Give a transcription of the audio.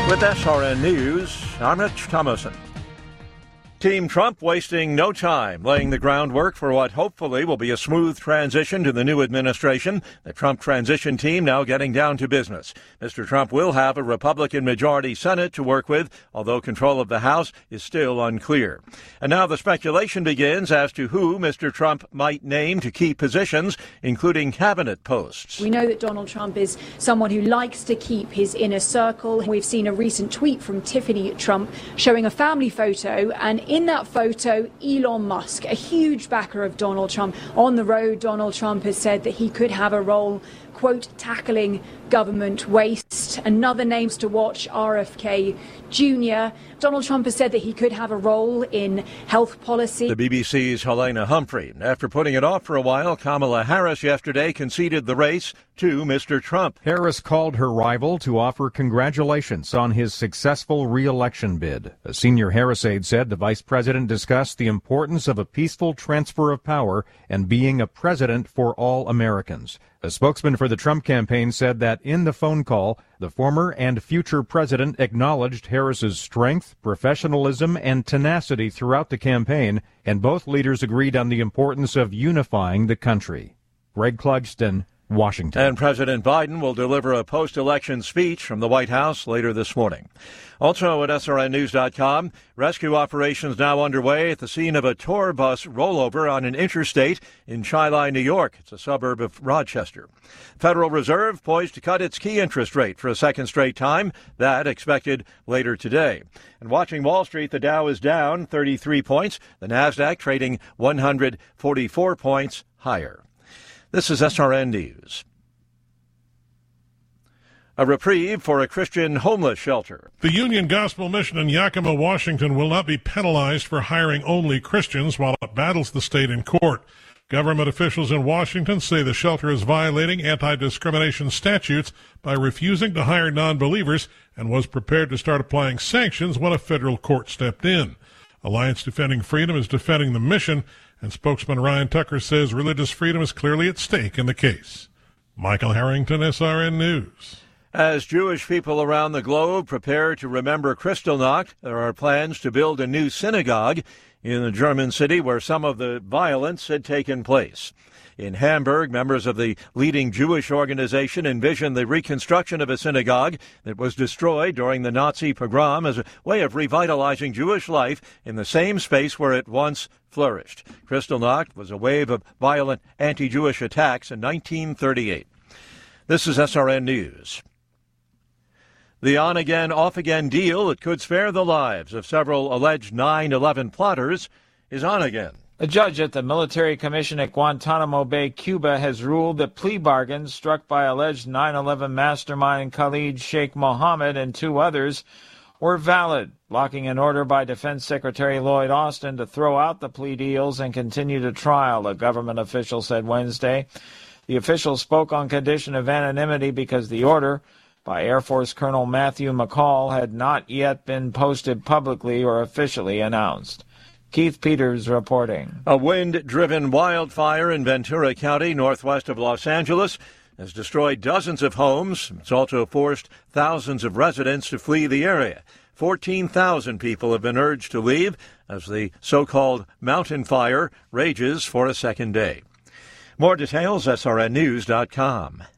With SRN News, I'm Rich Thomason. Team Trump wasting no time laying the groundwork for what hopefully will be a smooth transition to the new administration. The Trump transition team now getting down to business. Mr. Trump will have a Republican majority Senate to work with, although control of the House is still unclear. And now the speculation begins as to who Mr. Trump might name to key positions, including cabinet posts. We know that Donald Trump is someone who likes to keep his inner circle. We've seen a recent tweet from Tiffany Trump showing a family photo, and in that photo, Elon Musk, a huge backer of Donald Trump. On the road, Donald Trump has said that he could have a role, quote, tackling government waste. Another names to watch, RFK Jr. Donald Trump has said that he could have a role in health policy. The BBC's Helena Humphrey. After putting it off for a while, Kamala Harris yesterday conceded the race to Mr. Trump. Harris called her rival to offer congratulations on his successful re-election bid. A senior Harris aide said the vice president discussed the importance of a peaceful transfer of power and being a president for all Americans. A spokesman for the Trump campaign said that in the phone call, the former and future president acknowledged Harris's strength, professionalism, and tenacity throughout the campaign, and both leaders agreed on the importance of unifying the country. Greg Clugston, Washington. And President Biden will deliver a post-election speech from the White House later this morning. Also at SRNnews.com, rescue operations now underway at the scene of a tour bus rollover on an interstate in Chi-Lai, New York. It's a suburb of Rochester. Federal Reserve poised to cut its key interest rate for a second straight time. That expected later today. And watching Wall Street, the Dow is down 33 points. The Nasdaq trading 144 points higher. This is SRN News. A reprieve for a Christian homeless shelter. The Union Gospel Mission in Yakima, Washington will not be penalized for hiring only Christians while it battles the state in court. Government officials in Washington say the shelter is violating anti-discrimination statutes by refusing to hire non-believers and was prepared to start applying sanctions when a federal court stepped in. Alliance Defending Freedom is defending the mission, and spokesman Ryan Tucker says religious freedom is clearly at stake in the case. Michael Harrington, SRN News. As Jewish people around the globe prepare to remember Kristallnacht, there are plans to build a new synagogue in the German city where some of the violence had taken place. In Hamburg, members of the leading Jewish organization envisioned the reconstruction of a synagogue that was destroyed during the Nazi pogrom as a way of revitalizing Jewish life in the same space where it once flourished. Kristallnacht was a wave of violent anti-Jewish attacks in 1938. This is SRN News. The on-again, off-again deal that could spare the lives of several alleged 9/11 plotters is on again. A judge at the Military Commission at Guantanamo Bay, Cuba, has ruled that plea bargains struck by alleged 9/11 mastermind Khalid Sheikh Mohammed and two others were valid, blocking an order by Defense Secretary Lloyd Austin to throw out the plea deals and continue the trial, a government official said Wednesday. The official spoke on condition of anonymity because the order by Air Force Colonel Matthew McCall had not yet been posted publicly or officially announced. Keith Peters reporting. A wind-driven wildfire in Ventura County, northwest of Los Angeles, has destroyed dozens of homes. It's also forced thousands of residents to flee the area. 14,000 people have been urged to leave as the so-called mountain fire rages for a second day. More details, srnnews.com.